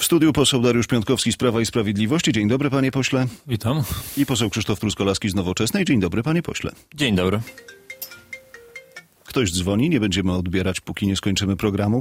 studiu poseł Dariusz Piontkowski z Prawa i Sprawiedliwości. Dzień dobry, panie pośle. Witam. I poseł Krzysztof Truskolaski z Nowoczesnej. Dzień dobry, panie pośle. Dzień dobry. Ktoś dzwoni, nie będziemy odbierać, póki nie skończymy programu.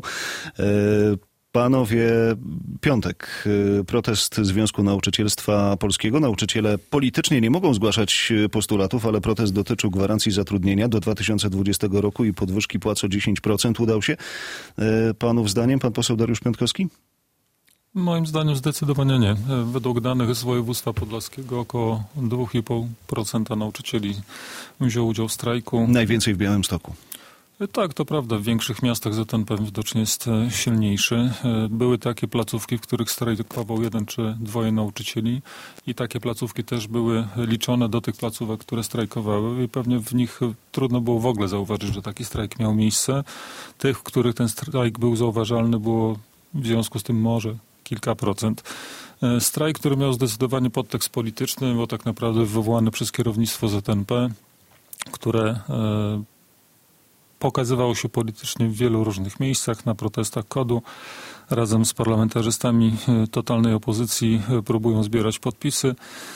Panowie, piątek, protest Związku Nauczycielstwa Polskiego. Nauczyciele politycznie nie mogą zgłaszać postulatów, ale protest dotyczył gwarancji zatrudnienia do 2020 roku i podwyżki płac o 10%. Udał się panów zdaniem, pan poseł Dariusz Piontkowski? Moim zdaniem zdecydowanie nie. Według danych z województwa podlaskiego około 2,5% nauczycieli wziął udział w strajku. Najwięcej w Białymstoku. Tak, to prawda. W większych miastach ZNP widocznie jest silniejszy. Były takie placówki, w których strajkował 1 czy 2 nauczycieli i takie placówki też były liczone do tych placówek, które strajkowały i pewnie w nich trudno było w ogóle zauważyć, że taki strajk miał miejsce. Tych, w których ten strajk był zauważalny, było w związku z tym może kilka procent. Strajk, który miał zdecydowanie podtekst polityczny, bo tak naprawdę wywołany przez kierownictwo ZNP, które pokazywało się politycznie w wielu różnych miejscach, na protestach KOD-u. Razem z parlamentarzystami totalnej opozycji próbują zbierać podpisy.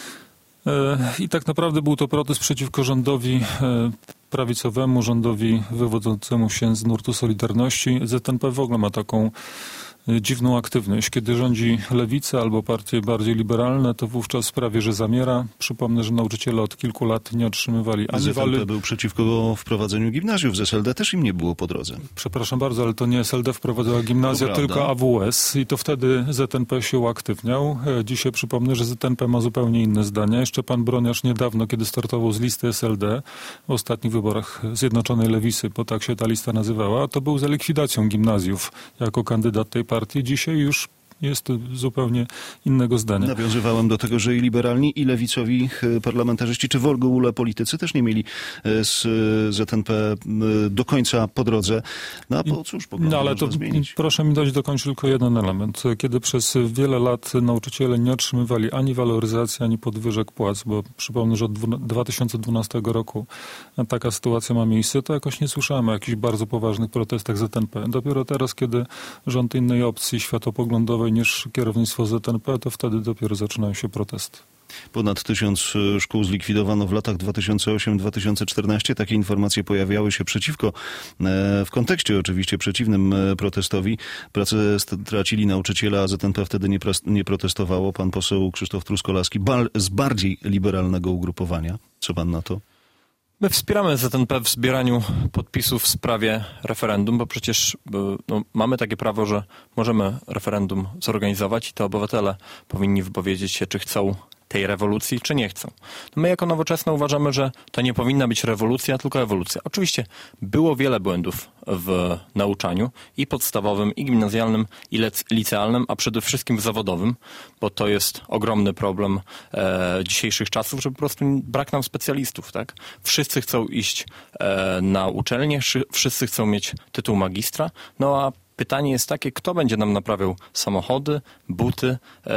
I tak naprawdę był to protest przeciwko rządowi prawicowemu, rządowi wywodzącemu się z nurtu Solidarności. ZNP w ogóle ma taką dziwną aktywność. Kiedy rządzi lewica albo partie bardziej liberalne, to wówczas prawie że zamiera. Przypomnę, że nauczyciele od kilku lat nie otrzymywali ani ZNP był przeciwko wprowadzeniu gimnazjów. Z SLD też im nie było po drodze. Przepraszam bardzo, ale to nie SLD wprowadzała gimnazja, tylko AWS i to wtedy ZNP się uaktywniał. Dzisiaj przypomnę, że ZNP ma zupełnie inne zdania. Jeszcze pan Broniarz niedawno, kiedy startował z listy SLD w ostatnich wyborach Zjednoczonej Lewicy, bo tak się ta lista nazywała, to był za likwidacją gimnazjów jako kandydat tej partii. Dzisiaj już jest zupełnie innego zdania. Nawiązywałem do tego, że i liberalni, i lewicowi parlamentarzyści, czy w ogóle politycy też nie mieli z ZNP do końca po drodze. No a po cóż, poglądy ale to zmienić. Proszę mi dać dokończyć tylko jeden element. Kiedy przez wiele lat nauczyciele nie otrzymywali ani waloryzacji, ani podwyżek płac, bo przypomnę, że od 2012 roku taka sytuacja ma miejsce, to jakoś nie słyszałem o jakichś bardzo poważnych protestach ZNP. Dopiero teraz, kiedy rząd innej opcji światopoglądowej niż kierownictwo ZNP, to wtedy dopiero zaczynają się protesty. Ponad 1000 szkół zlikwidowano w latach 2008-2014. Takie informacje pojawiały się przeciwko, w kontekście oczywiście przeciwnym protestowi. Pracę stracili nauczyciele, a ZNP wtedy nie protestowało. Pan poseł Krzysztof Truskolaski z bardziej liberalnego ugrupowania. Co pan na to? My wspieramy ZNP w zbieraniu podpisów w sprawie referendum, bo przecież mamy takie prawo, że możemy referendum zorganizować i to obywatele powinni wypowiedzieć się, czy chcą tej rewolucji, czy nie chcą. My jako Nowoczesna uważamy, że to nie powinna być rewolucja, tylko ewolucja. Oczywiście było wiele błędów w nauczaniu i podstawowym, i gimnazjalnym, i licealnym, a przede wszystkim w zawodowym, bo to jest ogromny problem dzisiejszych czasów, że po prostu brak nam specjalistów. Tak? Wszyscy chcą iść na uczelnię, wszyscy chcą mieć tytuł magistra, no a pytanie jest takie, kto będzie nam naprawiał samochody, buty,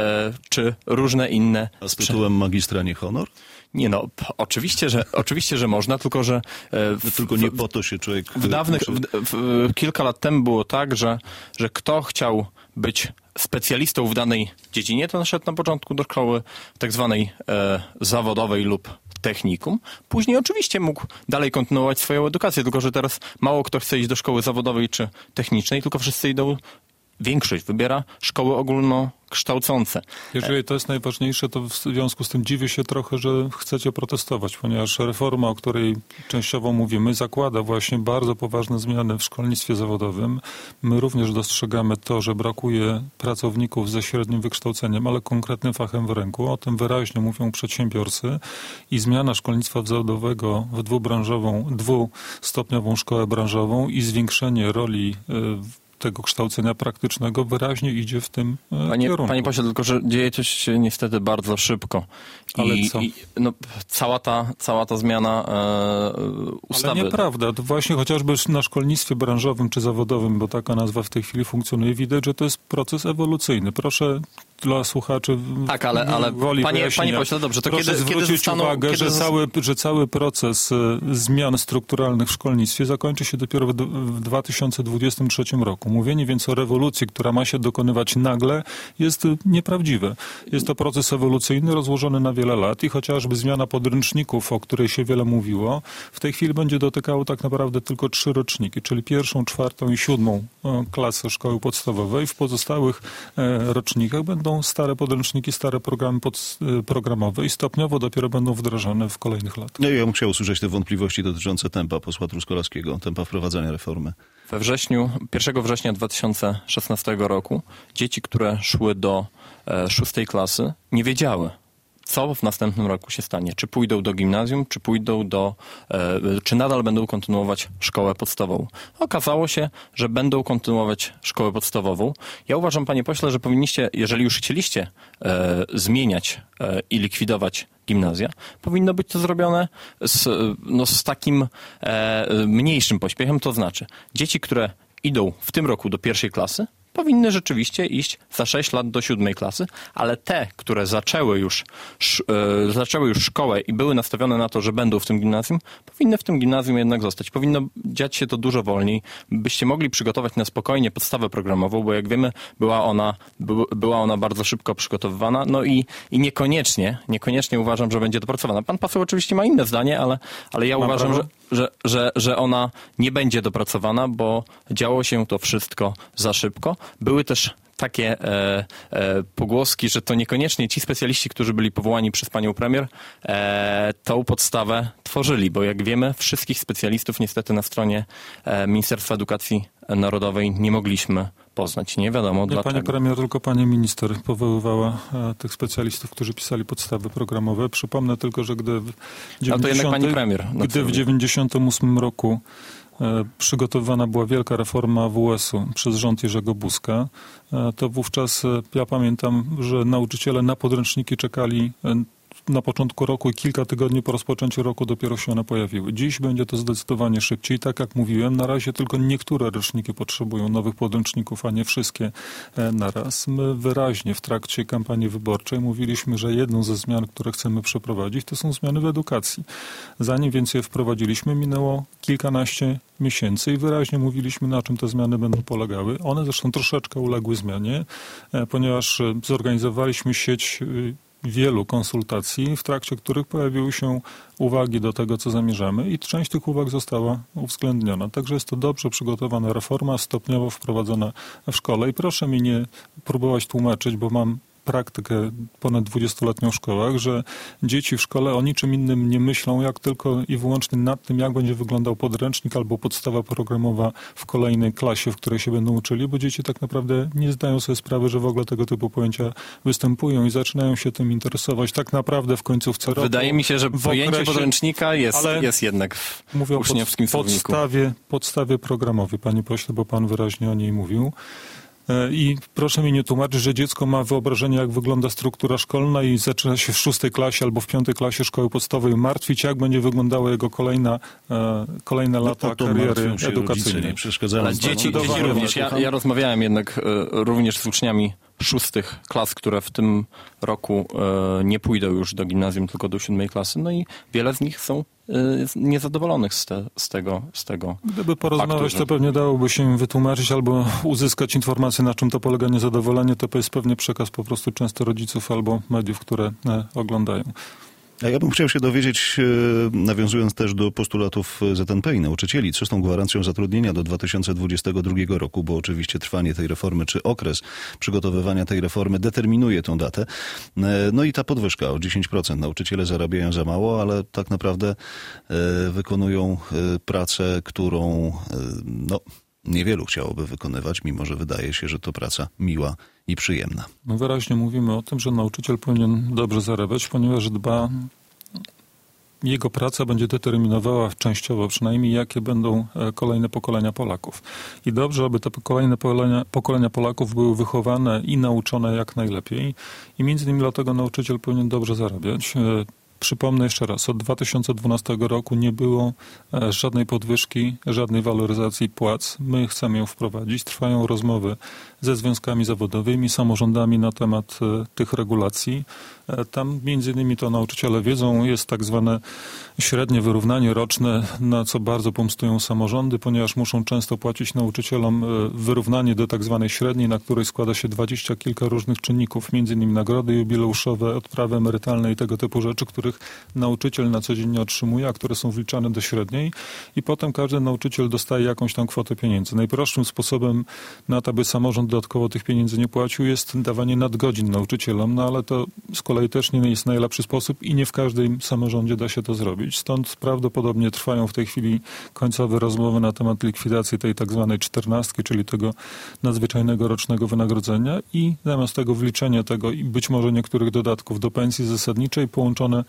czy różne inne... A z tytułem magistra nie honor? Nie no, oczywiście, że można, tylko że... Tylko nie po to się człowiek... Kilka lat temu było tak, że kto chciał być specjalistą w danej dziedzinie, to szedł na początku do szkoły tak zwanej zawodowej lub technikum. Później oczywiście mógł dalej kontynuować swoją edukację, tylko że teraz mało kto chce iść do szkoły zawodowej czy technicznej, tylko wszyscy idą, większość wybiera szkoły ogólnokształcące. Jeżeli to jest najważniejsze, to w związku z tym dziwię się trochę, że chcecie protestować, ponieważ reforma, o której częściowo mówimy, zakłada właśnie bardzo poważne zmiany w szkolnictwie zawodowym. My również dostrzegamy to, że brakuje pracowników ze średnim wykształceniem, ale konkretnym fachem w ręku. O tym wyraźnie mówią przedsiębiorcy i zmiana szkolnictwa zawodowego w dwustopniową szkołę branżową i zwiększenie roli tego kształcenia praktycznego wyraźnie idzie w tym kierunku. Panie pośle, tylko że dzieje to się niestety bardzo szybko. Ale co? Cała ta zmiana ustawy... Ale nieprawda. To właśnie chociażby na szkolnictwie branżowym czy zawodowym, bo taka nazwa w tej chwili funkcjonuje, widać, że to jest proces ewolucyjny. Proszę dla słuchaczy tak, ale woli panie pośle, dobrze, to proszę zwrócić uwagę, że cały proces zmian strukturalnych w szkolnictwie zakończy się dopiero w 2023 roku. Mówienie więc o rewolucji, która ma się dokonywać nagle, jest nieprawdziwe. Jest to proces ewolucyjny rozłożony na wiele lat i chociażby zmiana podręczników, o której się wiele mówiło, w tej chwili będzie dotykało tak naprawdę tylko 3 roczniki, czyli 1., 4. i 7. klasę szkoły podstawowej. W pozostałych rocznikach będą stare podręczniki, stare programy programowe i stopniowo dopiero będą wdrażane w kolejnych latach. Ja bym chciał usłyszeć te wątpliwości dotyczące tempa posła Truskolaskiego, tempa wprowadzania reformy. 1 września 2016 roku dzieci, które szły do 6. klasy, nie wiedziały, co w następnym roku się stanie. Czy pójdą do gimnazjum, czy nadal będą kontynuować szkołę podstawową. Okazało się, że będą kontynuować szkołę podstawową. Ja uważam, panie pośle, że powinniście, jeżeli już chcieliście zmieniać i likwidować gimnazja, powinno być to zrobione z takim mniejszym pośpiechem, to znaczy dzieci, które idą w tym roku do 1. klasy, powinny rzeczywiście iść za 6 lat do 7. klasy, ale te, które zaczęły już szkołę i były nastawione na to, że będą w tym gimnazjum, powinny w tym gimnazjum jednak zostać. Powinno dziać się to dużo wolniej, byście mogli przygotować na spokojnie podstawę programową, bo jak wiemy, była ona bardzo szybko przygotowywana, no i niekoniecznie uważam, że będzie dopracowana. Pan poseł oczywiście ma inne zdanie, ale ja uważam, że ona nie będzie dopracowana, bo działo się to wszystko za szybko. Były też takie pogłoski, że to niekoniecznie ci specjaliści, którzy byli powołani przez panią premier, tą podstawę tworzyli, bo jak wiemy, wszystkich specjalistów niestety na stronie Ministerstwa Edukacji Narodowej nie mogliśmy poznać. Nie wiadomo dlaczego. Pani premier, tylko pani minister powoływała tych specjalistów, którzy pisali podstawy programowe. Przypomnę tylko, że gdy w 1998 roku przygotowywana była wielka reforma WS-u przez rząd Jerzego Buzka, to wówczas ja pamiętam, że nauczyciele na podręczniki czekali na początku roku i kilka tygodni po rozpoczęciu roku dopiero się one pojawiły. Dziś będzie to zdecydowanie szybciej. Tak jak mówiłem, na razie tylko niektóre roczniki potrzebują nowych podręczników, a nie wszystkie naraz. My wyraźnie w trakcie kampanii wyborczej mówiliśmy, że jedną ze zmian, które chcemy przeprowadzić, to są zmiany w edukacji. Zanim więc je wprowadziliśmy, minęło kilkanaście miesięcy i wyraźnie mówiliśmy, na czym te zmiany będą polegały. One zresztą troszeczkę uległy zmianie, ponieważ zorganizowaliśmy sieć wielu konsultacji, w trakcie których pojawiły się uwagi do tego, co zamierzamy i część tych uwag została uwzględniona. Także jest to dobrze przygotowana reforma, stopniowo wprowadzona w szkole i proszę mi nie próbować tłumaczyć, bo mam praktykę ponad 20-letnią w szkołach, że dzieci w szkole o niczym innym nie myślą, jak tylko i wyłącznie nad tym, jak będzie wyglądał podręcznik albo podstawa programowa w kolejnej klasie, w której się będą uczyli, bo dzieci tak naprawdę nie zdają sobie sprawy, że w ogóle tego typu pojęcia występują i zaczynają się tym interesować tak naprawdę w końcówce roku. Wydaje mi się, że pojęcie podręcznika jest jednak w uczniowskim słowniku. Podstawie programowej, panie pośle, bo pan wyraźnie o niej mówił. I proszę mi nie tłumaczyć, że dziecko ma wyobrażenie, jak wygląda struktura szkolna i zaczyna się w 6. klasie albo w 5. klasie szkoły podstawowej martwić, jak będzie wyglądała jego kolejne lata kariery edukacyjnej. Ale dzieci również. Ja rozmawiałem jednak również z uczniami 6. klas, które w tym roku nie pójdą już do gimnazjum, tylko do 7. klasy. No i wiele z nich są niezadowolonych z tego Gdyby porozmawiać, to pewnie dałoby się im wytłumaczyć albo uzyskać informację, na czym to polega niezadowolenie. To jest pewnie przekaz po prostu często rodziców albo mediów, które oglądają. A ja bym chciał się dowiedzieć, nawiązując też do postulatów ZNP i nauczycieli, co z tą gwarancją zatrudnienia do 2022 roku, bo oczywiście trwanie tej reformy, czy okres przygotowywania tej reformy determinuje tą datę. No i ta podwyżka o 10%. Nauczyciele zarabiają za mało, ale tak naprawdę wykonują pracę, którą niewielu chciałoby wykonywać, mimo że wydaje się, że to praca miła i przyjemna. No wyraźnie mówimy o tym, że nauczyciel powinien dobrze zarabiać, ponieważ jego praca będzie determinowała częściowo przynajmniej, jakie będą kolejne pokolenia Polaków. I dobrze, aby te kolejne pokolenia Polaków były wychowane i nauczone jak najlepiej. I między innymi dlatego nauczyciel powinien dobrze zarabiać. Przypomnę jeszcze raz, od 2012 roku nie było żadnej podwyżki, żadnej waloryzacji płac. My chcemy ją wprowadzić. Trwają rozmowy ze związkami zawodowymi, samorządami na temat tych regulacji. Tam między innymi to nauczyciele wiedzą, jest tak zwane średnie wyrównanie roczne, na co bardzo pomstują samorządy, ponieważ muszą często płacić nauczycielom wyrównanie do tak zwanej średniej, na której składa się 20 kilka różnych czynników, między innymi nagrody jubileuszowe, odprawy emerytalne i tego typu rzeczy, których nauczyciel na co dzień nie otrzymuje, a które są wliczane do średniej i potem każdy nauczyciel dostaje jakąś tam kwotę pieniędzy. Najprostszym sposobem na to, aby samorząd dodatkowo tych pieniędzy nie płacił, jest dawanie nadgodzin nauczycielom, no ale to z kolei też nie jest najlepszy sposób i nie w każdym samorządzie da się to zrobić. Stąd prawdopodobnie trwają w tej chwili końcowe rozmowy na temat likwidacji tej tak zwanej 14, czyli tego nadzwyczajnego rocznego wynagrodzenia i zamiast tego wliczenia tego i być może niektórych dodatków do pensji zasadniczej połączone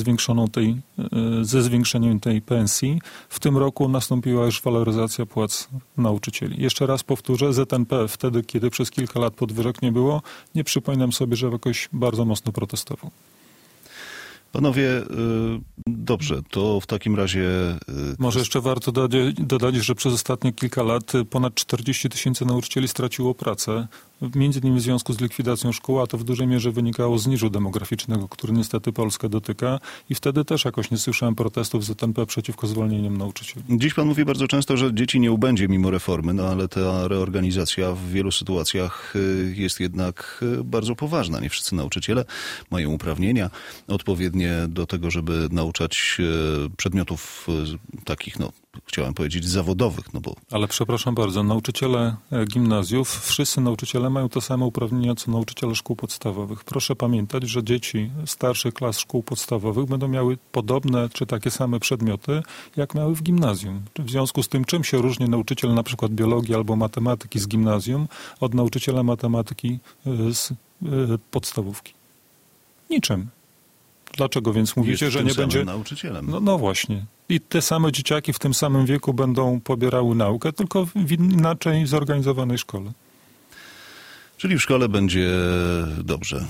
ze zwiększeniem tej pensji. W tym roku nastąpiła już waloryzacja płac nauczycieli. Jeszcze raz powtórzę, ZNP wtedy, kiedy przez kilka lat podwyżek nie było, nie przypominam sobie, że jakoś bardzo mocno protestował. Panowie, dobrze, to w takim razie... Może jeszcze warto dodać, że przez ostatnie kilka lat ponad 40 000 nauczycieli straciło pracę, między innymi w związku z likwidacją szkół, a to w dużej mierze wynikało z niżu demograficznego, który niestety Polskę dotyka i wtedy też jakoś nie słyszałem protestów ZNP przeciwko zwolnieniom nauczycieli. Dziś pan mówi bardzo często, że dzieci nie ubędzie mimo reformy, no ale ta reorganizacja w wielu sytuacjach jest jednak bardzo poważna. Nie wszyscy nauczyciele mają uprawnienia odpowiednie do tego, żeby nauczać przedmiotów takich, no chciałem powiedzieć zawodowych, no bo... Ale przepraszam bardzo, nauczyciele gimnazjów, wszyscy nauczyciele mają te same uprawnienia, co nauczyciele szkół podstawowych. Proszę pamiętać, że dzieci starszych klas szkół podstawowych będą miały podobne czy takie same przedmioty, jak miały w gimnazjum. W związku z tym, czym się różni nauczyciel na przykład biologii albo matematyki z gimnazjum od nauczyciela matematyki z podstawówki? Niczym. Dlaczego więc mówicie, że nie będzie... nauczycielem. No właśnie. I te same dzieciaki w tym samym wieku będą pobierały naukę, tylko w inaczej zorganizowanej szkole. Czyli w szkole będzie dobrze.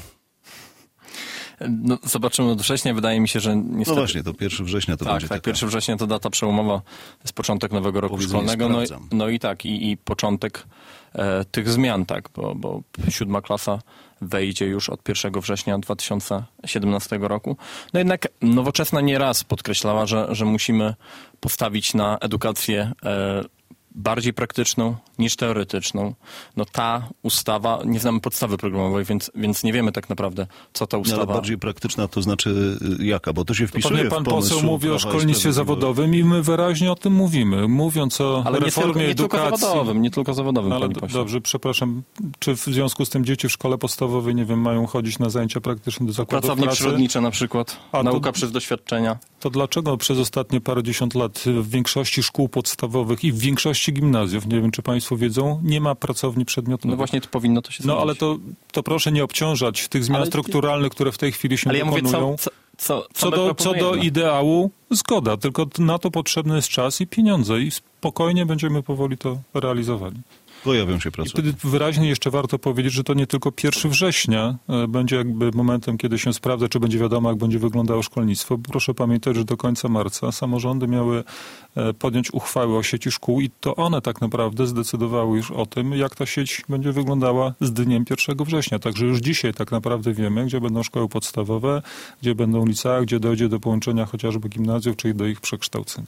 No, zobaczymy od września. Wydaje mi się, że niestety... No właśnie, to 1 września to będzie taka... 1 września to data przełomowa, to jest początek nowego roku szkolnego. No i tak, i początek tych zmian, tak, bo 7. klasa wejdzie już od 1 września 2017 roku. No jednak Nowoczesna nieraz podkreślała, że musimy postawić na edukację bardziej praktyczną niż teoretyczną. No ta ustawa, nie znamy podstawy programowej, więc nie wiemy tak naprawdę, co ta ustawa... No, ale bardziej praktyczna to znaczy jaka? Bo to się wpisuje pan poseł mówi o szkolnictwie zawodowym i my wyraźnie o tym mówimy. Mówiąc o reformie edukacji... Nie tylko zawodowym. Ale dobrze, przepraszam. Czy w związku z tym dzieci w szkole podstawowej, nie wiem, mają chodzić na zajęcia praktyczne do zakładów pracy? Pracownie przyrodnicze na przykład. Nauka przez doświadczenia. To dlaczego przez ostatnie parędziesiąt lat w większości szkół podstawowych i w większości gimnazjów, nie wiem czy państwo wiedzą, nie ma pracowni przedmiotowej? No właśnie to powinno to się zmienić. No ale to proszę nie obciążać tych zmian strukturalnych, które w tej chwili się wykonują. Co do ideału, zgoda, tylko na to potrzebny jest czas i pieniądze i spokojnie będziemy powoli to realizowali. Pojawią się pracownie. I wtedy wyraźnie jeszcze warto powiedzieć, że to nie tylko 1 września będzie jakby momentem, kiedy się sprawdza, czy będzie wiadomo, jak będzie wyglądało szkolnictwo. Proszę pamiętać, że do końca marca samorządy miały podjąć uchwały o sieci szkół i to one tak naprawdę zdecydowały już o tym, jak ta sieć będzie wyglądała z dniem 1 września. Także już dzisiaj tak naprawdę wiemy, gdzie będą szkoły podstawowe, gdzie będą licea, gdzie dojdzie do połączenia chociażby gimnazjów, czyli do ich przekształceń.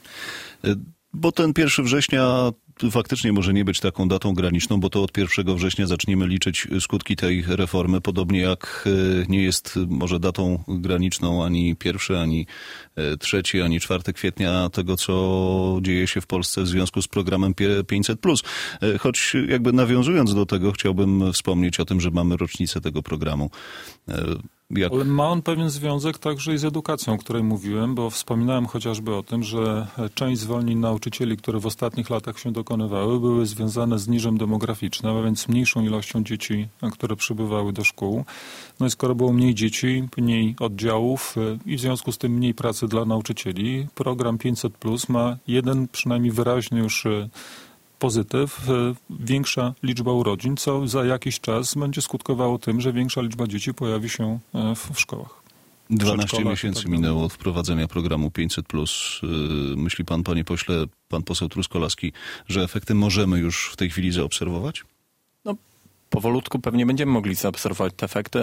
Bo ten 1 września faktycznie może nie być taką datą graniczną, bo to od 1 września zaczniemy liczyć skutki tej reformy, podobnie jak nie jest może datą graniczną ani 1, ani 3, ani 4 kwietnia tego, co dzieje się w Polsce w związku z programem 500+. Choć jakby nawiązując do tego, chciałbym wspomnieć o tym, że mamy rocznicę tego programu. Ale ma on pewien związek także i z edukacją, o której mówiłem, bo wspominałem chociażby o tym, że część zwolnień nauczycieli, które w ostatnich latach się dokonywały, były związane z niżem demograficznym, a więc mniejszą ilością dzieci, które przybywały do szkół. No i skoro było mniej dzieci, mniej oddziałów i w związku z tym mniej pracy dla nauczycieli, program 500+ ma jeden przynajmniej wyraźny już pozytyw, większa liczba urodzin, co za jakiś czas będzie skutkowało tym, że większa liczba dzieci pojawi się w szkołach. 12 miesięcy minęło od wprowadzenia programu 500+. Myśli pan, panie pośle, pan poseł Truskolaski, że efekty możemy już w tej chwili zaobserwować? No, powolutku pewnie będziemy mogli zaobserwować te efekty,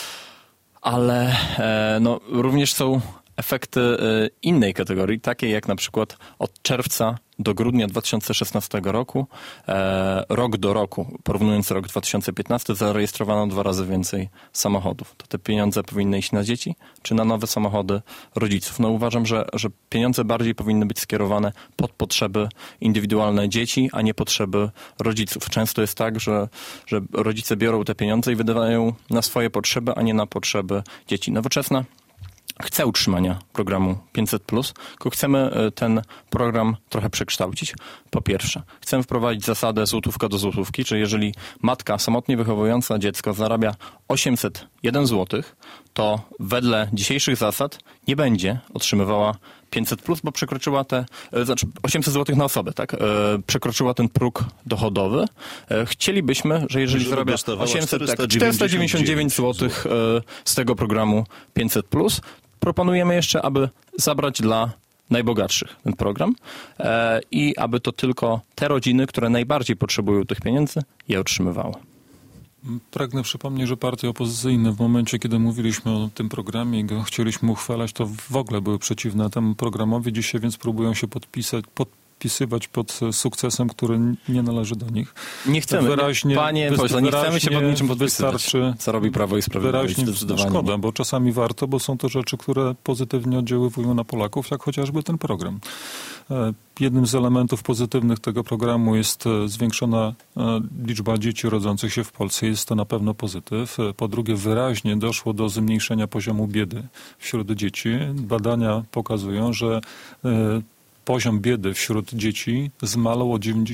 ale również są efekty innej kategorii, takie jak na przykład od czerwca do grudnia 2016 roku, rok do roku, porównując rok 2015, zarejestrowano 2 razy więcej samochodów. To te pieniądze powinny iść na dzieci, czy na nowe samochody rodziców? No uważam, że pieniądze bardziej powinny być skierowane pod potrzeby indywidualne dzieci, a nie potrzeby rodziców. Często jest tak, że rodzice biorą te pieniądze i wydawają na swoje potrzeby, a nie na potrzeby dzieci. Nowoczesna chce utrzymania programu 500+, tylko chcemy ten program trochę przekształcić. Po pierwsze, chcemy wprowadzić zasadę złotówka do złotówki, czyli jeżeli matka samotnie wychowująca dziecko zarabia 801 zł, to wedle dzisiejszych zasad nie będzie otrzymywała 500+, bo przekroczyła 800 zł na osobę, tak? Przekroczyła ten próg dochodowy. Chcielibyśmy, że jeżeli zarabia 499 zł z tego programu 500+, proponujemy jeszcze, aby zabrać dla najbogatszych ten program i aby to tylko te rodziny, które najbardziej potrzebują tych pieniędzy, je otrzymywały. Pragnę przypomnieć, że partie opozycyjne w momencie, kiedy mówiliśmy o tym programie i go chcieliśmy uchwalać, to w ogóle były przeciwne temu programowi. Dzisiaj więc próbują się podpisywać pod sukcesem, który nie należy do nich. Nie chcemy, panie pośle, nie chcemy się pod niczym podpisywać, co robi Prawo i Sprawiedliwość. Zdecydowanie. Szkoda, bo czasami warto, bo są to rzeczy, które pozytywnie oddziaływują na Polaków, jak chociażby ten program. Jednym z elementów pozytywnych tego programu jest zwiększona liczba dzieci rodzących się w Polsce. Jest to na pewno pozytyw. Po drugie, wyraźnie doszło do zmniejszenia poziomu biedy wśród dzieci. Badania pokazują, że poziom biedy wśród dzieci zmalał o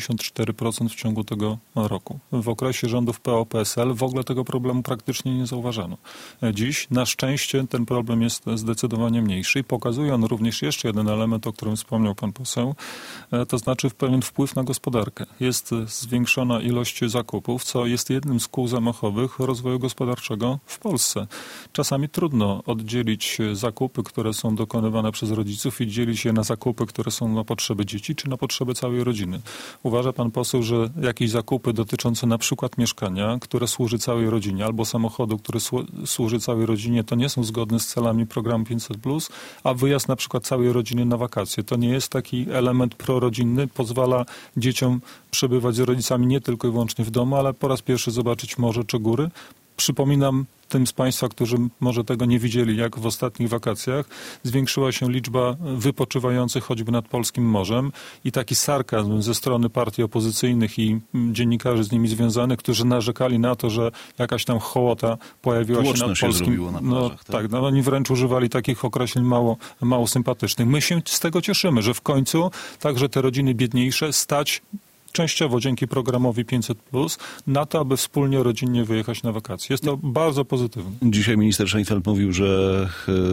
94% w ciągu tego roku. W okresie rządów PO-PSL w ogóle tego problemu praktycznie nie zauważano. Dziś na szczęście ten problem jest zdecydowanie mniejszy i pokazuje on również jeszcze jeden element, o którym wspomniał pan poseł, to znaczy pewien wpływ na gospodarkę. Jest zwiększona ilość zakupów, co jest jednym z kół zamachowych rozwoju gospodarczego w Polsce. Czasami trudno oddzielić zakupy, które są dokonywane przez rodziców i dzielić je na zakupy, które są na potrzeby dzieci, czy na potrzeby całej rodziny. Uważa pan poseł, że jakieś zakupy dotyczące na przykład mieszkania, które służy całej rodzinie, albo samochodu, który służy całej rodzinie, to nie są zgodne z celami programu 500+, a wyjazd na przykład całej rodziny na wakacje. To nie jest taki element prorodzinny, pozwala dzieciom przebywać z rodzicami nie tylko i wyłącznie w domu, ale po raz pierwszy zobaczyć morze czy góry. Przypominam tym z Państwa, którzy może tego nie widzieli, jak w ostatnich wakacjach zwiększyła się liczba wypoczywających choćby nad polskim morzem i taki sarkazm ze strony partii opozycyjnych i dziennikarzy z nimi związanych, którzy narzekali na to, że jakaś tam hołota pojawiła się nad polskim... Oni wręcz używali takich określeń mało sympatycznych. My się z tego cieszymy, że w końcu także te rodziny biedniejsze stać częściowo dzięki programowi 500+, na to, aby wspólnie, rodzinnie wyjechać na wakacje. Jest to bardzo pozytywne. Dzisiaj minister Szejnfeld mówił, że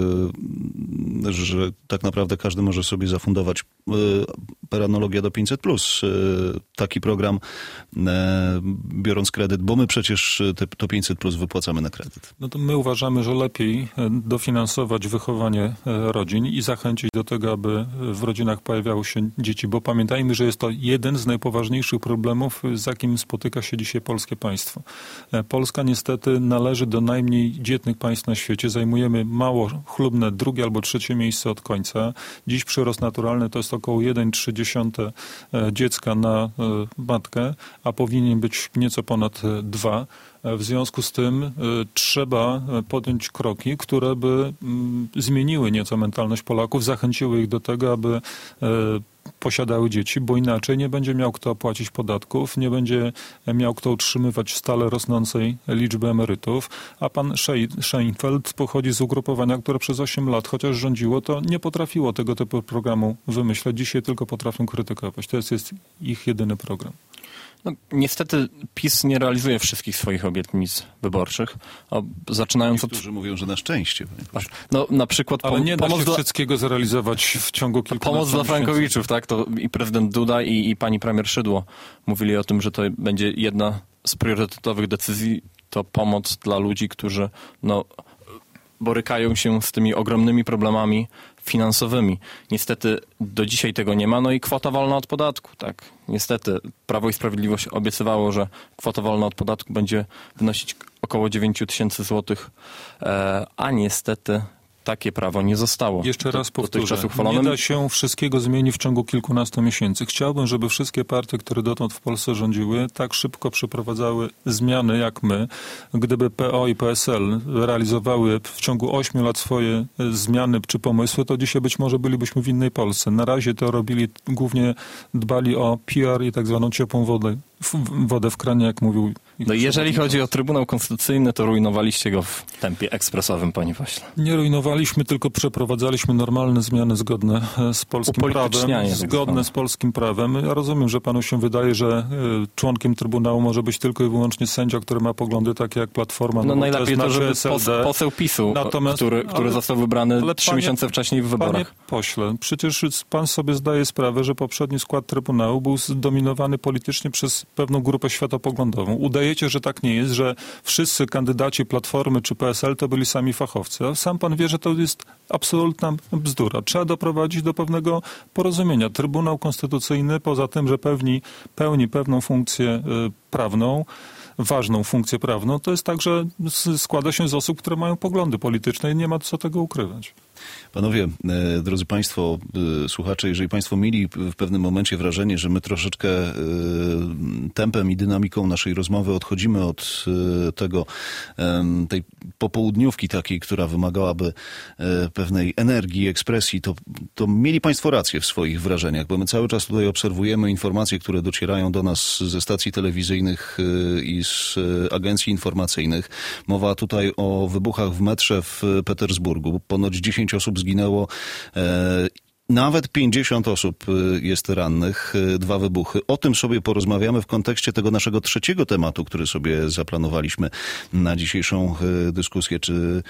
tak naprawdę każdy może sobie zafundować per analogia do 500+. Taki program, biorąc kredyt, bo my przecież to 500+ wypłacamy na kredyt. No to my uważamy, że lepiej dofinansować wychowanie rodzin i zachęcić do tego, aby w rodzinach pojawiały się dzieci, bo pamiętajmy, że jest to jeden z najpoważniejszych problemów, z jakim spotyka się dzisiaj polskie państwo. Polska niestety należy do najmniej dzietnych państw na świecie. Zajmujemy mało chlubne drugie albo trzecie miejsce od końca. Dziś przyrost naturalny to jest około 1,3 dziecka na matkę, a powinien być nieco ponad 2. W związku z tym trzeba podjąć kroki, które by zmieniły nieco mentalność Polaków, zachęciły ich do tego, aby posiadały dzieci, bo inaczej nie będzie miał kto płacić podatków, nie będzie miał kto utrzymywać stale rosnącej liczby emerytów, a pan Szejnfeld pochodzi z ugrupowania, które przez 8 lat, chociaż rządziło, to nie potrafiło tego typu programu wymyśleć. Dzisiaj tylko potrafią krytykować. To jest ich jedyny program. No, niestety PiS nie realizuje wszystkich swoich obietnic wyborczych. Zaczynając Niektórzy mówią, że na szczęście. No, na przykład ale nie da się wszystkiego zrealizować w ciągu kilku pomoc dla frankowiczów, tak? To i prezydent Duda i pani premier Szydło mówili o tym, że to będzie jedna z priorytetowych decyzji, to pomoc dla ludzi, którzy borykają się z tymi ogromnymi problemami finansowymi. Niestety do dzisiaj tego nie ma, no i kwota wolna od podatku, tak. Niestety Prawo i Sprawiedliwość obiecywało, że kwota wolna od podatku będzie wynosić około 9 000 złotych, a niestety takie prawo nie zostało. Jeszcze raz powtórzę, uchwalone. nie da się wszystkiego zmienić w ciągu kilkunastu miesięcy. Chciałbym, żeby wszystkie partie, które dotąd w Polsce rządziły, tak szybko przeprowadzały zmiany jak my. Gdyby PO i PSL realizowały w ciągu 8 lat swoje zmiany czy pomysły, to dzisiaj być może bylibyśmy w innej Polsce. Na razie to robili, głównie dbali o PR i tak zwaną ciepłą wodę w kranie, jak mówił. No jeżeli chodzi o Trybunał Konstytucyjny, to rujnowaliście go w tempie ekspresowym, panie pośle. Nie rujnowaliśmy, tylko przeprowadzaliśmy normalne zmiany zgodne z polskim prawem. Zgodne z polskim prawem. Ja rozumiem, że panu się wydaje, że członkiem Trybunału może być tylko i wyłącznie sędzia, który ma poglądy takie jak Platforma. No najlepiej to, żeby poseł PiS-u, który został wybrany 3 miesiące wcześniej w wyborach. Panie pośle, przecież pan sobie zdaje sprawę, że poprzedni skład Trybunału był zdominowany politycznie przez pewną grupę światopoglądową. Udajecie, że tak nie jest, że wszyscy kandydaci Platformy czy PSL to byli sami fachowcy. A sam pan wie, że to jest absolutna bzdura. Trzeba doprowadzić do pewnego porozumienia. Trybunał Konstytucyjny, poza tym, że pełni pewną funkcję prawną, ważną funkcję prawną, to jest tak, że składa się z osób, które mają poglądy polityczne i nie ma co tego ukrywać. Panowie, drodzy państwo, słuchacze, jeżeli państwo mieli w pewnym momencie wrażenie, że my troszeczkę tempem i dynamiką naszej rozmowy odchodzimy od tej popołudniówki takiej, która wymagałaby pewnej energii, ekspresji, to mieli państwo rację w swoich wrażeniach, bo my cały czas tutaj obserwujemy informacje, które docierają do nas ze stacji telewizyjnych i z agencji informacyjnych. Mowa tutaj o wybuchach w metrze w Petersburgu. Ponoć 10 osób zginęło. Nawet 50 osób jest rannych, 2 wybuchy. O tym sobie porozmawiamy w kontekście tego naszego trzeciego tematu, który sobie zaplanowaliśmy na dzisiejszą dyskusję. Czy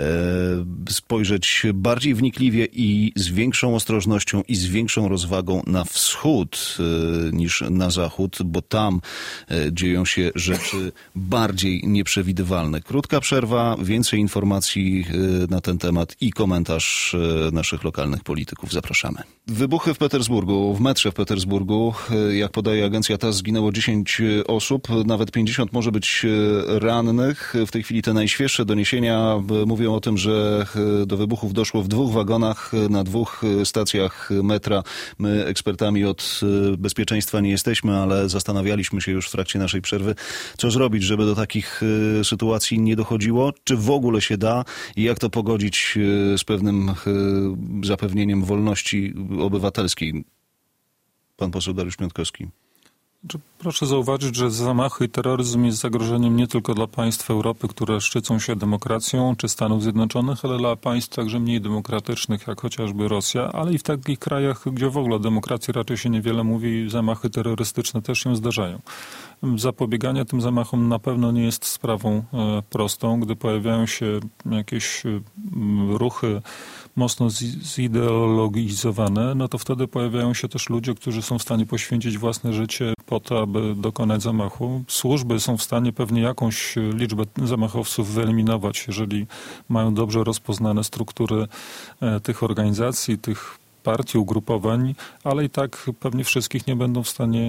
spojrzeć bardziej wnikliwie i z większą ostrożnością i z większą rozwagą na wschód niż na zachód, bo tam dzieją się rzeczy bardziej nieprzewidywalne. Krótka przerwa, więcej informacji na ten temat i komentarz naszych lokalnych polityków. Zapraszamy. Wybuchy w Petersburgu, w metrze w Petersburgu, jak podaje agencja TASS, zginęło 10 osób, nawet 50 może być rannych. W tej chwili te najświeższe doniesienia mówią o tym, że do wybuchów doszło w 2 wagonach na 2 stacjach metra. My ekspertami od bezpieczeństwa nie jesteśmy, ale zastanawialiśmy się już w trakcie naszej przerwy, co zrobić, żeby do takich sytuacji nie dochodziło, czy w ogóle się da i jak to pogodzić z pewnym zapewnieniem wolności obywatelskiej. Pan poseł Dariusz Piontkowski. Proszę zauważyć, że zamachy i terroryzm jest zagrożeniem nie tylko dla państw Europy, które szczycą się demokracją, czy Stanów Zjednoczonych, ale dla państw także mniej demokratycznych, jak chociażby Rosja, ale i w takich krajach, gdzie w ogóle o demokracji raczej się niewiele mówi, zamachy terrorystyczne też się zdarzają. Zapobieganie tym zamachom na pewno nie jest sprawą prostą. Gdy pojawiają się jakieś ruchy mocno zideologizowane, no to wtedy pojawiają się też ludzie, którzy są w stanie poświęcić własne życie po to, aby dokonać zamachu. Służby są w stanie pewnie jakąś liczbę zamachowców wyeliminować, jeżeli mają dobrze rozpoznane struktury tych organizacji, tych partii, ugrupowań, ale i tak pewnie wszystkim nie będą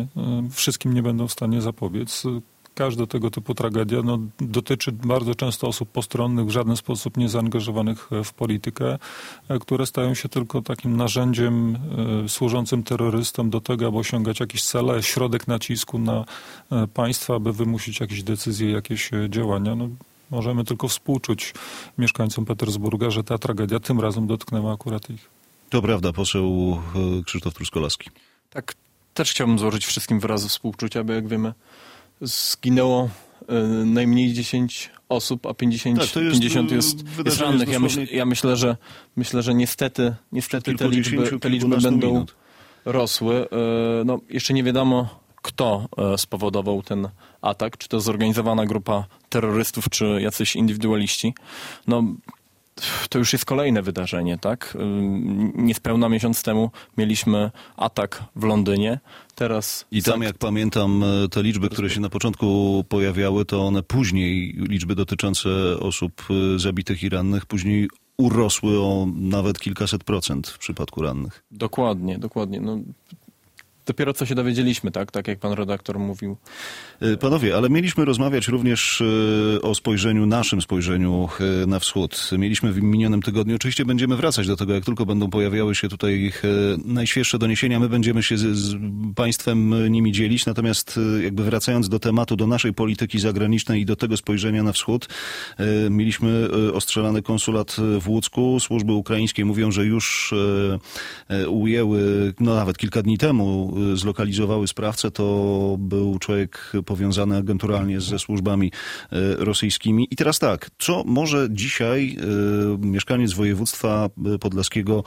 w stanie zapobiec. Każda tego typu tragedia dotyczy bardzo często osób postronnych, w żaden sposób nie zaangażowanych w politykę, które stają się tylko takim narzędziem służącym terrorystom do tego, aby osiągać jakieś cele, środek nacisku na państwa, aby wymusić jakieś decyzje, jakieś działania. Możemy tylko współczuć mieszkańcom Petersburga, że ta tragedia tym razem dotknęła akurat ich. To prawda, poseł Krzysztof Truskolaski. Tak, też chciałbym złożyć wszystkim wyrazy współczucia, bo jak wiemy, zginęło najmniej 10 osób, a 50 jest rannych. Ja myślę, że niestety te liczby będą rosły. Jeszcze nie wiadomo, kto spowodował ten atak, czy to zorganizowana grupa terrorystów, czy jacyś indywidualiści. to już jest kolejne wydarzenie, tak? Niespełna miesiąc temu mieliśmy atak w Londynie, teraz... I tam, jak pamiętam, te liczby, które się na początku pojawiały, to one później, liczby dotyczące osób zabitych i rannych, później urosły o nawet kilkaset procent w przypadku rannych. Dokładnie. No, dopiero co się dowiedzieliśmy, tak jak pan redaktor mówił. Panowie, ale mieliśmy rozmawiać również o naszym spojrzeniu na wschód. Mieliśmy w minionym tygodniu, oczywiście będziemy wracać do tego, jak tylko będą pojawiały się tutaj najświeższe doniesienia, my będziemy się z państwem nimi dzielić, natomiast jakby wracając do tematu, do naszej polityki zagranicznej i do tego spojrzenia na wschód, mieliśmy ostrzelany konsulat w Łucku. Służby ukraińskie mówią, że już ujęły, nawet kilka dni temu zlokalizowały sprawcę. To był człowiek powiązany agenturalnie ze służbami rosyjskimi. I teraz tak, co może dzisiaj mieszkaniec województwa podlaskiego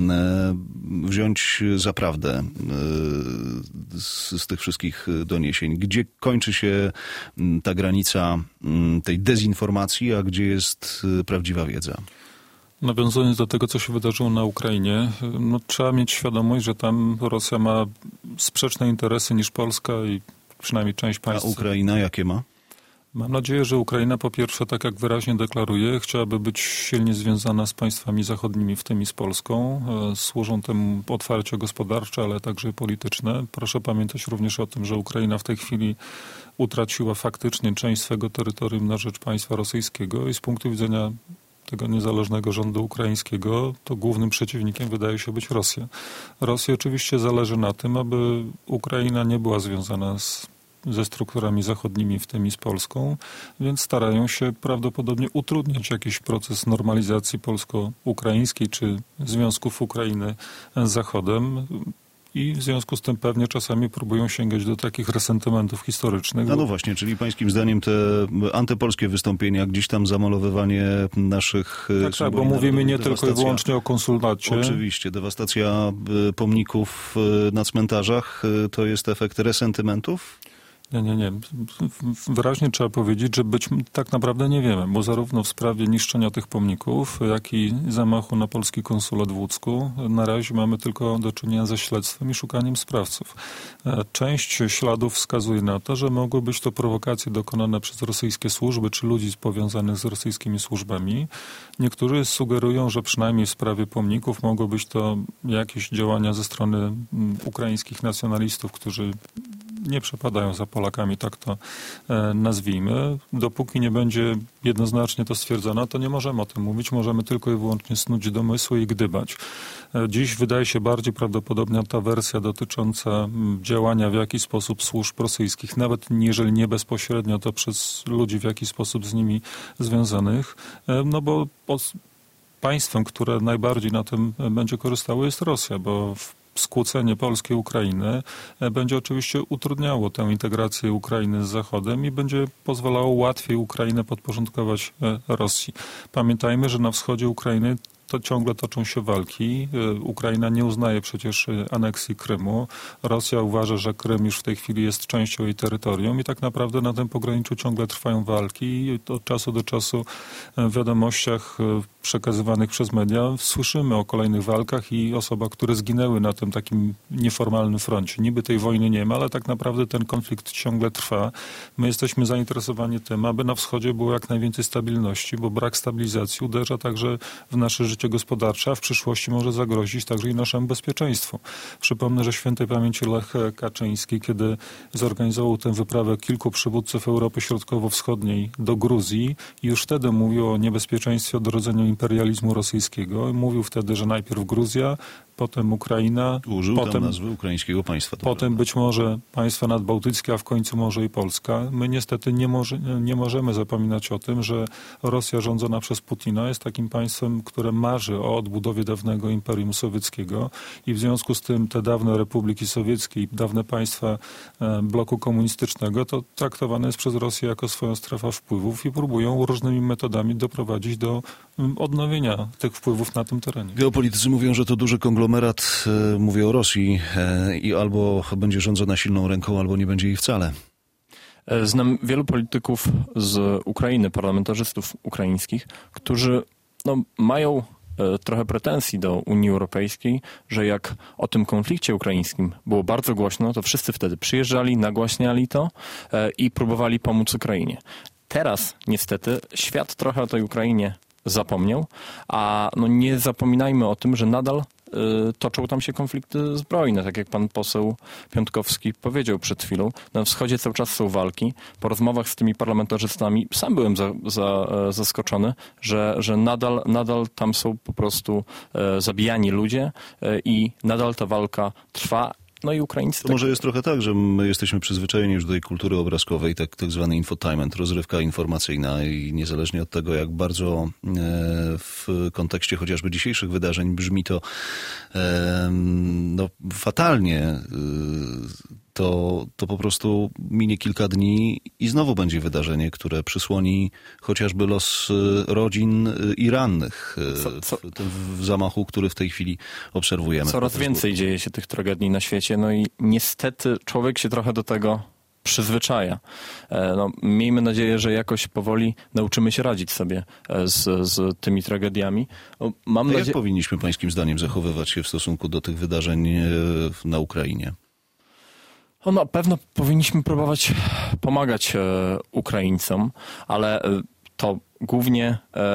wziąć za prawdę z tych wszystkich doniesień? Gdzie kończy się ta granica tej dezinformacji, a gdzie jest prawdziwa wiedza? Nawiązując do tego, co się wydarzyło na Ukrainie, trzeba mieć świadomość, że tam Rosja ma sprzeczne interesy niż Polska i przynajmniej część państw. A Ukraina jakie ma? Mam nadzieję, że Ukraina po pierwsze, tak jak wyraźnie deklaruje, chciałaby być silnie związana z państwami zachodnimi, w tym i z Polską. Służą temu otwarcie gospodarcze, ale także polityczne. Proszę pamiętać również o tym, że Ukraina w tej chwili utraciła faktycznie część swego terytorium na rzecz państwa rosyjskiego i z punktu widzenia tego niezależnego rządu ukraińskiego, to głównym przeciwnikiem wydaje się być Rosja. Rosji oczywiście zależy na tym, aby Ukraina nie była związana ze strukturami zachodnimi, w tym i z Polską, więc starają się prawdopodobnie utrudniać jakiś proces normalizacji polsko-ukraińskiej czy związków Ukrainy z Zachodem. I w związku z tym pewnie czasami próbują sięgać do takich resentymentów historycznych. No właśnie, czyli pańskim zdaniem te antepolskie wystąpienia, gdzieś tam zamalowywanie naszych... Tak, bo mówimy nie tylko i wyłącznie o konsulacie. Oczywiście, dewastacja pomników na cmentarzach to jest efekt resentymentów? Nie. Wyraźnie trzeba powiedzieć, że tak naprawdę nie wiemy, bo zarówno w sprawie niszczenia tych pomników, jak i zamachu na polski konsulat w Łucku na razie mamy tylko do czynienia ze śledztwem i szukaniem sprawców. Część śladów wskazuje na to, że mogły być to prowokacje dokonane przez rosyjskie służby czy ludzi powiązanych z rosyjskimi służbami. Niektórzy sugerują, że przynajmniej w sprawie pomników mogły być to jakieś działania ze strony ukraińskich nacjonalistów, którzy nie przepadają za Polakami, tak to nazwijmy. Dopóki nie będzie jednoznacznie to stwierdzone, to nie możemy o tym mówić, możemy tylko i wyłącznie snuć domysły i gdybać. Dziś wydaje się bardziej prawdopodobna ta wersja dotycząca działania w jakiś sposób służb rosyjskich, nawet jeżeli nie bezpośrednio, to przez ludzi w jakiś sposób z nimi związanych, bo państwem, które najbardziej na tym będzie korzystało, jest Rosja, bo skłócenie Polski i Ukrainy będzie oczywiście utrudniało tę integrację Ukrainy z Zachodem i będzie pozwalało łatwiej Ukrainę podporządkować Rosji. Pamiętajmy, że na wschodzie Ukrainy to ciągle toczą się walki. Ukraina nie uznaje przecież aneksji Krymu. Rosja uważa, że Krym już w tej chwili jest częścią jej terytorium i tak naprawdę na tym pograniczu ciągle trwają walki i od czasu do czasu w wiadomościach przekazywanych przez media słyszymy o kolejnych walkach i osobach, które zginęły na tym takim nieformalnym froncie. Niby tej wojny nie ma, ale tak naprawdę ten konflikt ciągle trwa. My jesteśmy zainteresowani tym, aby na wschodzie było jak najwięcej stabilności, bo brak stabilizacji uderza także w nasze życie gospodarcze, a w przyszłości może zagrozić także i naszemu bezpieczeństwu. Przypomnę, że świętej pamięci Lech Kaczyński, kiedy zorganizował tę wyprawę kilku przywódców Europy Środkowo-Wschodniej do Gruzji, już wtedy mówił o niebezpieczeństwie odrodzenia imperializmu rosyjskiego. Mówił wtedy, że najpierw Gruzja, potem Ukraina, użył potem tam nazwy ukraińskiego państwa. Potem być może państwa nadbałtyckie, a w końcu może i Polska. My niestety nie możemy zapominać o tym, że Rosja rządzona przez Putina jest takim państwem, które marzy o odbudowie dawnego Imperium Sowieckiego i w związku z tym te dawne republiki sowieckie i dawne państwa bloku komunistycznego to traktowane jest przez Rosję jako swoją strefę wpływów i próbują różnymi metodami doprowadzić do odnowienia tych wpływów na tym terenie. Geopolitycy mówią, że to duży konglomerat, mówię o Rosji, i albo będzie rządzona silną ręką, albo nie będzie jej wcale. Znam wielu polityków z Ukrainy, parlamentarzystów ukraińskich, którzy mają trochę pretensji do Unii Europejskiej, że jak o tym konflikcie ukraińskim było bardzo głośno, to wszyscy wtedy przyjeżdżali, nagłaśniali to i próbowali pomóc Ukrainie. Teraz niestety świat trochę o tej Ukrainie zapomniał, a nie zapominajmy o tym, że nadal toczą tam się konflikty zbrojne, tak jak pan poseł Piątkowski powiedział przed chwilą. Na wschodzie cały czas są walki. Po rozmowach z tymi parlamentarzystami sam byłem zaskoczony, że nadal tam są po prostu zabijani ludzie i nadal ta walka trwa. No i Ukraińcy... To może jest trochę tak, że my jesteśmy przyzwyczajeni już do tej kultury obrazkowej, tak zwany infotainment, rozrywka informacyjna i niezależnie od tego, jak bardzo w kontekście chociażby dzisiejszych wydarzeń brzmi to fatalnie, to po prostu minie kilka dni i znowu będzie wydarzenie, które przysłoni chociażby los rodzin i rannych w zamachu, który w tej chwili obserwujemy. Coraz więcej dzieje się tych tragedii na świecie, i niestety człowiek się trochę do tego przyzwyczaja. Miejmy nadzieję, że jakoś powoli nauczymy się radzić sobie z tymi tragediami. Jak powinniśmy pańskim zdaniem zachowywać się w stosunku do tych wydarzeń na Ukrainie? Na pewno powinniśmy próbować pomagać Ukraińcom, ale to głównie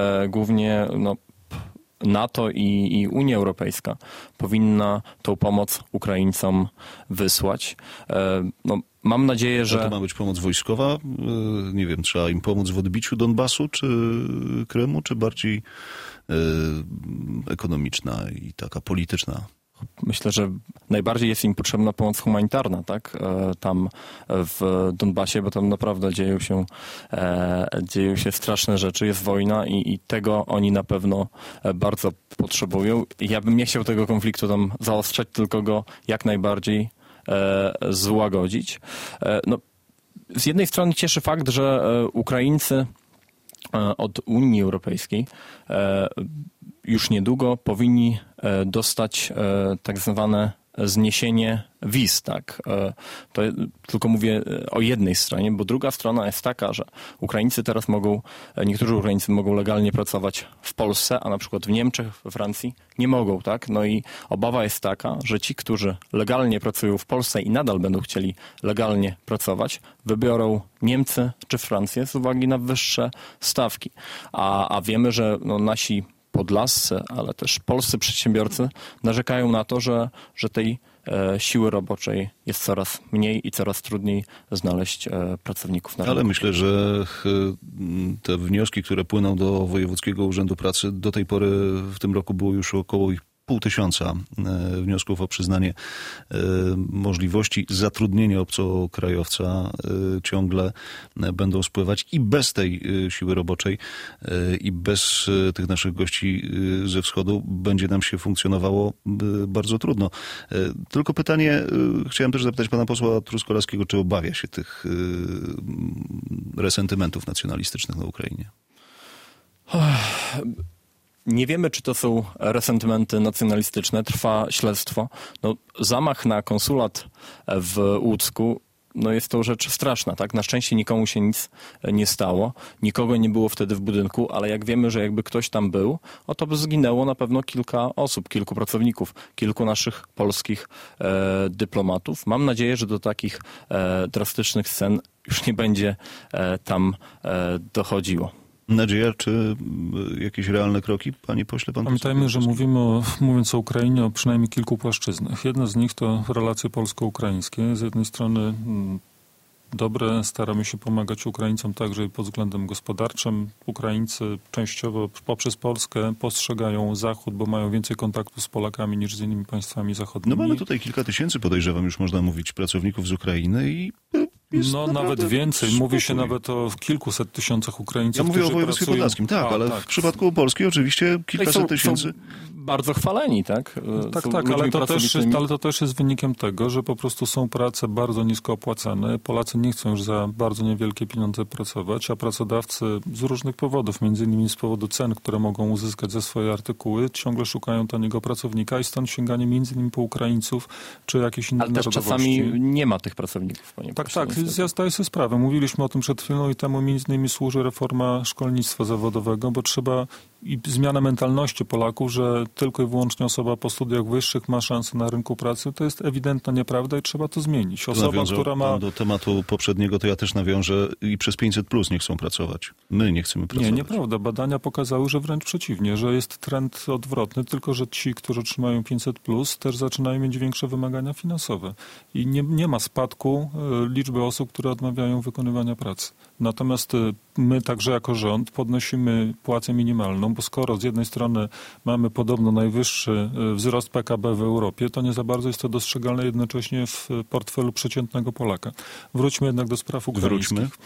NATO i Unia Europejska powinna tą pomoc Ukraińcom wysłać. Mam nadzieję, że... To ma być pomoc wojskowa? Nie wiem, trzeba im pomóc w odbiciu Donbasu czy Krymu, czy bardziej ekonomiczna i taka polityczna? Myślę, że najbardziej jest im potrzebna pomoc humanitarna, tak? Tam w Donbasie, bo tam naprawdę dzieją się straszne rzeczy, jest wojna i tego oni na pewno bardzo potrzebują. Ja bym nie chciał tego konfliktu tam zaostrzać, tylko go jak najbardziej złagodzić. Z jednej strony cieszy fakt, że Ukraińcy od Unii Europejskiej już niedługo powinni dostać tak zwane zniesienie wiz, tak. To tylko mówię o jednej stronie, bo druga strona jest taka, że niektórzy Ukraińcy mogą legalnie pracować w Polsce, a na przykład w Niemczech, we Francji nie mogą, tak. I obawa jest taka, że ci, którzy legalnie pracują w Polsce i nadal będą chcieli legalnie pracować, wybiorą Niemcy czy Francję z uwagi na wyższe stawki. A wiemy, że nasi podlascy, ale też polscy przedsiębiorcy narzekają na to, że tej siły roboczej jest coraz mniej i coraz trudniej znaleźć pracowników na rynku. Ale myślę, że te wnioski, które płyną do Wojewódzkiego Urzędu Pracy, do tej pory w tym roku było już około 500 wniosków o przyznanie możliwości zatrudnienia obcokrajowca ciągle będą spływać i bez tej siły roboczej i bez tych naszych gości ze wschodu będzie nam się funkcjonowało bardzo trudno. Tylko pytanie, chciałem też zapytać pana posła Truskolaskiego, czy obawia się tych resentymentów nacjonalistycznych na Ukrainie? Nie wiemy, czy to są resentymenty nacjonalistyczne. Trwa śledztwo. Zamach na konsulat w Łucku, jest to rzecz straszna, tak? Na szczęście nikomu się nic nie stało. Nikogo nie było wtedy w budynku, ale jak wiemy, że jakby ktoś tam był, to by zginęło na pewno kilka osób, kilku pracowników, kilku naszych polskich dyplomatów. Mam nadzieję, że do takich drastycznych scen już nie będzie tam dochodziło. Nadzieja, czy jakieś realne kroki, panie pośle? Pamiętajmy, że mówiąc o Ukrainie, o przynajmniej kilku płaszczyznach. Jedna z nich to relacje polsko-ukraińskie. Z jednej strony dobre, staramy się pomagać Ukraińcom także pod względem gospodarczym. Ukraińcy częściowo poprzez Polskę postrzegają Zachód, bo mają więcej kontaktu z Polakami niż z innymi państwami zachodnimi. Mamy tutaj kilka tysięcy, podejrzewam, już można mówić, pracowników z Ukrainy i nawet więcej. Mówi się nawet o kilkuset tysiącach Ukraińców, ja mówię którzy o województwie podlaskim, tak, ale w przypadku Polski oczywiście kilkaset tysięcy. Bardzo chwaleni, tak? Tak, ale to też jest wynikiem tego, że po prostu są prace bardzo nisko opłacane. Polacy nie chcą już za bardzo niewielkie pieniądze pracować, a pracodawcy z różnych powodów, między innymi z powodu cen, które mogą uzyskać za swoje artykuły, ciągle szukają taniego pracownika i stąd sięganie między innymi po Ukraińców, czy jakieś inne narodowości. Ale też czasami nie ma tych pracowników, panie pośle. Tak, ja zdaję sobie sprawę. Mówiliśmy o tym przed chwilą i temu między innymi służy reforma szkolnictwa zawodowego, bo trzeba i zmiana mentalności Polaków, że tylko i wyłącznie osoba po studiach wyższych ma szansę na rynku pracy, to jest ewidentna nieprawda i trzeba to zmienić. Osoba, która ma... Do tematu poprzedniego to ja też nawiążę i przez 500+ nie chcą pracować. My nie chcemy pracować. Nie, nieprawda. Badania pokazały, że wręcz przeciwnie, że jest trend odwrotny, tylko że ci, którzy otrzymają 500+, też zaczynają mieć większe wymagania finansowe. I nie ma spadku liczby osób, które odmawiają wykonywania pracy. Natomiast my także jako rząd podnosimy płacę minimalną, bo skoro z jednej strony mamy podobno najwyższy wzrost PKB w Europie, to nie za bardzo jest to dostrzegalne jednocześnie w portfelu przeciętnego Polaka. Wróćmy jednak do spraw ukraińskich.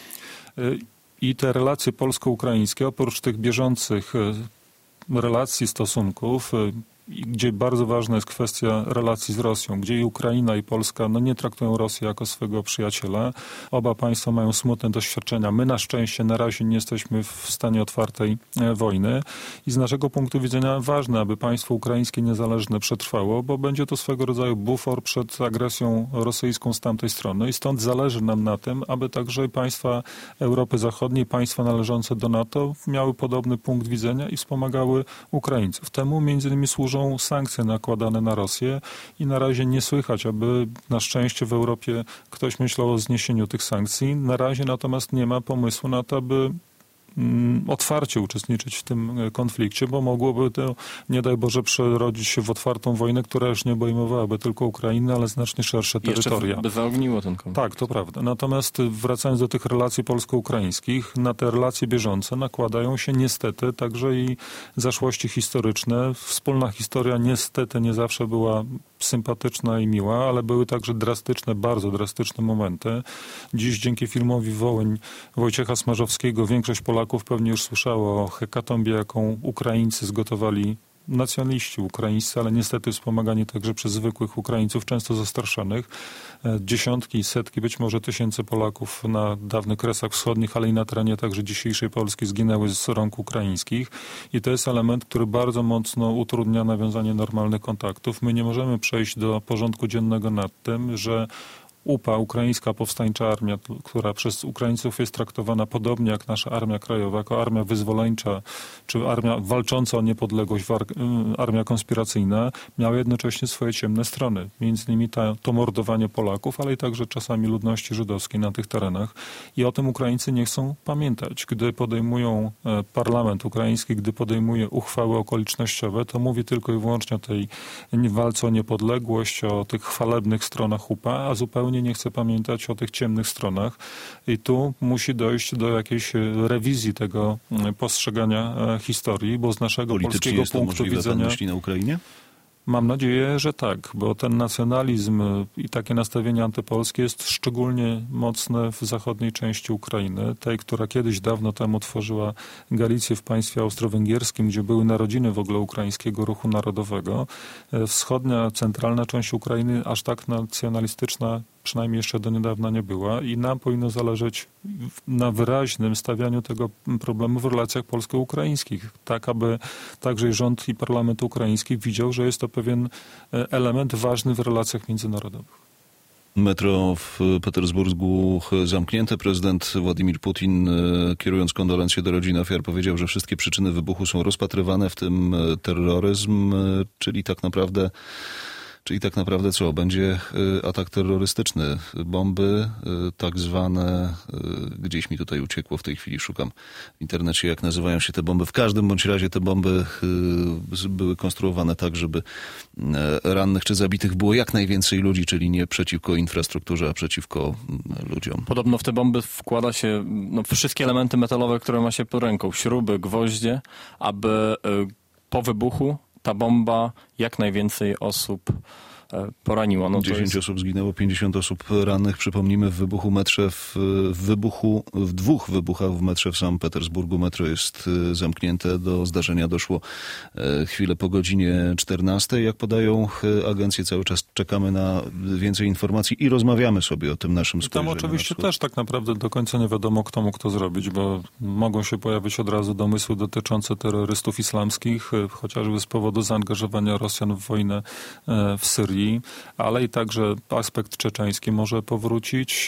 I te relacje polsko-ukraińskie, oprócz tych bieżących relacji, stosunków, gdzie bardzo ważna jest kwestia relacji z Rosją, gdzie i Ukraina, i Polska nie traktują Rosji jako swego przyjaciela. Oba państwa mają smutne doświadczenia. My na szczęście na razie nie jesteśmy w stanie otwartej wojny i z naszego punktu widzenia ważne, aby państwo ukraińskie niezależne przetrwało, bo będzie to swego rodzaju bufor przed agresją rosyjską z tamtej strony i stąd zależy nam na tym, aby także państwa Europy Zachodniej, państwa należące do NATO miały podobny punkt widzenia i wspomagały Ukraińców. Temu między innymi służą sankcje nakładane na Rosję i na razie nie słychać, aby na szczęście w Europie ktoś myślał o zniesieniu tych sankcji. Na razie natomiast nie ma pomysłu na to, aby otwarcie uczestniczyć w tym konflikcie, bo mogłoby to, nie daj Boże, przerodzić się w otwartą wojnę, która już nie obejmowałaby tylko Ukrainę, ale znacznie szersze terytoria. Jeszcze by zaogniło ten konflikt. Tak, to prawda. Natomiast wracając do tych relacji polsko-ukraińskich, na te relacje bieżące nakładają się niestety także i zaszłości historyczne. Wspólna historia niestety nie zawsze była sympatyczna i miła, ale były także drastyczne, bardzo drastyczne momenty. Dziś dzięki filmowi Wołyń Wojciecha Smarzowskiego większość Polaków pewnie już słyszało o hekatombie, jaką Ukraińcy zgotowali, nacjonaliści ukraińscy, ale niestety wspomagani także przez zwykłych Ukraińców, często zastraszonych. Dziesiątki, setki, być może tysięcy Polaków na dawnych Kresach Wschodnich, ale i na terenie także dzisiejszej Polski zginęły z rąk ukraińskich. I to jest element, który bardzo mocno utrudnia nawiązanie normalnych kontaktów. My nie możemy przejść do porządku dziennego nad tym, że UPA, Ukraińska Powstańcza Armia, która przez Ukraińców jest traktowana podobnie jak nasza Armia Krajowa, jako armia wyzwoleńcza, czy armia walcząca o niepodległość, armia konspiracyjna, miała jednocześnie swoje ciemne strony. Między innymi to mordowanie Polaków, ale i także czasami ludności żydowskiej na tych terenach. I o tym Ukraińcy nie chcą pamiętać. Gdy podejmują parlament ukraiński, gdy podejmuje uchwały okolicznościowe, to mówi tylko i wyłącznie o tej walce o niepodległość, o tych chwalebnych stronach UPA, a zupełnie nie chce pamiętać o tych ciemnych stronach i tu musi dojść do jakiejś rewizji tego postrzegania historii, bo z naszego polskiego punktu widzenia... Pan myśli na Ukrainie? Mam nadzieję, że tak, bo ten nacjonalizm i takie nastawienie antypolskie jest szczególnie mocne w zachodniej części Ukrainy, tej, która kiedyś dawno temu tworzyła Galicję w państwie austro-węgierskim, gdzie były narodziny w ogóle ukraińskiego ruchu narodowego. Wschodnia, centralna część Ukrainy aż tak nacjonalistyczna przynajmniej jeszcze do niedawna nie była i nam powinno zależeć na wyraźnym stawianiu tego problemu w relacjach polsko-ukraińskich, tak aby także rząd i parlament ukraiński widział, że jest to pewien element ważny w relacjach międzynarodowych. Metro w Petersburgu zamknięte. Prezydent Władimir Putin, kierując kondolencje do rodzin ofiar, powiedział, że wszystkie przyczyny wybuchu są rozpatrywane, w tym terroryzm, czyli tak naprawdę co? Będzie atak terrorystyczny, bomby tak zwane, gdzieś mi tutaj uciekło, w tej chwili szukam w internecie, jak nazywają się te bomby. W każdym bądź razie te bomby były konstruowane tak, żeby rannych czy zabitych było jak najwięcej ludzi, czyli nie przeciwko infrastrukturze, a przeciwko ludziom. Podobno w te bomby wkłada się wszystkie elementy metalowe, które ma się pod ręką, śruby, gwoździe, aby po wybuchu ta bomba jak najwięcej osób poraniła. 10 osób zginęło, 50 osób rannych. Przypomnijmy, w dwóch wybuchach w metrze w Sankt Petersburgu. Metro jest zamknięte. Do zdarzenia doszło chwilę po godzinie 14. Jak podają agencje, cały czas czekamy na więcej informacji i rozmawiamy sobie o tym naszym spojrzeniu. Tam oczywiście też tak naprawdę do końca nie wiadomo, kto mógł to zrobić, bo mogą się pojawić od razu domysły dotyczące terrorystów islamskich, chociażby z powodu zaangażowania Rosjan w wojnę w Syrii, ale i także aspekt czeczeński może powrócić.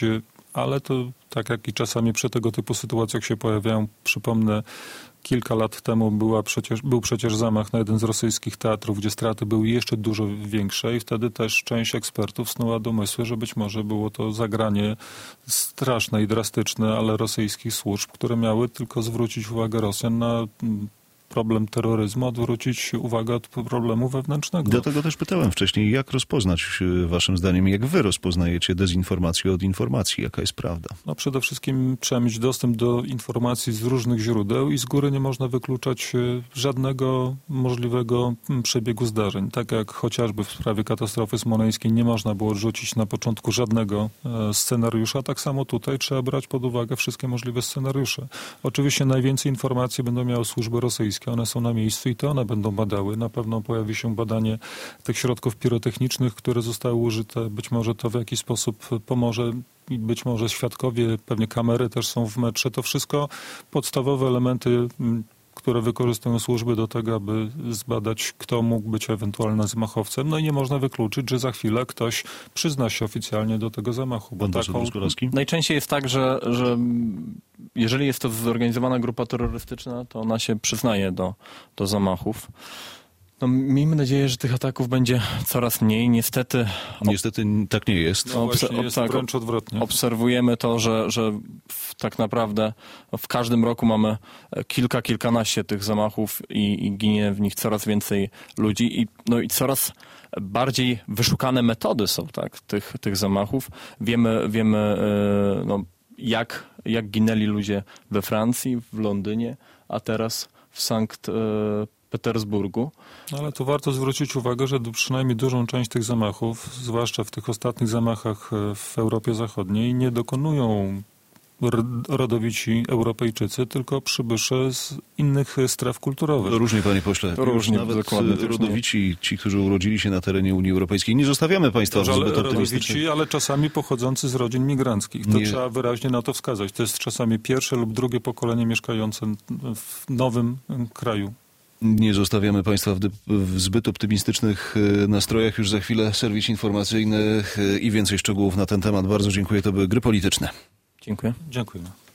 ale to tak jak i czasami przy tego typu sytuacjach się pojawiają, przypomnę, kilka lat temu był przecież zamach na jeden z rosyjskich teatrów, gdzie straty były jeszcze dużo większe i wtedy też część ekspertów snuła domysły, że być może było to zagranie straszne i drastyczne, ale rosyjskich służb, które miały tylko zwrócić uwagę Rosjan na problem terroryzmu, odwrócić uwagę od problemu wewnętrznego. Dlatego też pytałem wcześniej, jak rozpoznać waszym zdaniem, jak wy rozpoznajecie dezinformację od informacji, jaka jest prawda? No przede wszystkim trzeba mieć dostęp do informacji z różnych źródeł i z góry nie można wykluczać żadnego możliwego przebiegu zdarzeń. Tak jak chociażby w sprawie katastrofy smoleńskiej nie można było odrzucić na początku żadnego scenariusza, tak samo tutaj trzeba brać pod uwagę wszystkie możliwe scenariusze. Oczywiście najwięcej informacji będą miały służby rosyjskie. One są na miejscu i to one będą badały. Na pewno pojawi się badanie tych środków pirotechnicznych, które zostały użyte. Być może to w jakiś sposób pomoże i być może świadkowie, pewnie kamery też są w metrze. To wszystko podstawowe elementy, które wykorzystują służby do tego, aby zbadać, kto mógł być ewentualnym zamachowcem. No i nie można wykluczyć, że za chwilę ktoś przyzna się oficjalnie do tego zamachu. Bo najczęściej jest tak, że jeżeli jest to zorganizowana grupa terrorystyczna, to ona się przyznaje do zamachów. No, miejmy nadzieję, że tych ataków będzie coraz mniej. Niestety tak nie jest. No jest wręcz odwrotnie. Obserwujemy to, że tak naprawdę w każdym roku mamy kilkanaście tych zamachów i ginie w nich coraz więcej ludzi i coraz bardziej wyszukane metody są tych zamachów. Wiemy jak ginęli ludzie we Francji, w Londynie, a teraz w Sankt Petersburgu. Ale tu warto zwrócić uwagę, że przynajmniej dużą część tych zamachów, zwłaszcza w tych ostatnich zamachach w Europie Zachodniej, nie dokonują rodowici Europejczycy, tylko przybysze z innych stref kulturowych. Różnie, panie pośle. Różnie, nawet rodowici, ci, którzy urodzili się na terenie Unii Europejskiej. Nie zostawiamy państwa zbyt optymistycznych. Ale czasami pochodzący z rodzin migranckich. To trzeba wyraźnie na to wskazać. To jest czasami pierwsze lub drugie pokolenie mieszkające w nowym kraju. Nie zostawiamy państwa w zbyt optymistycznych nastrojach. Już za chwilę serwis informacyjny i więcej szczegółów na ten temat. Bardzo dziękuję. To były Gry Polityczne. Dziękuję. Dziękuję.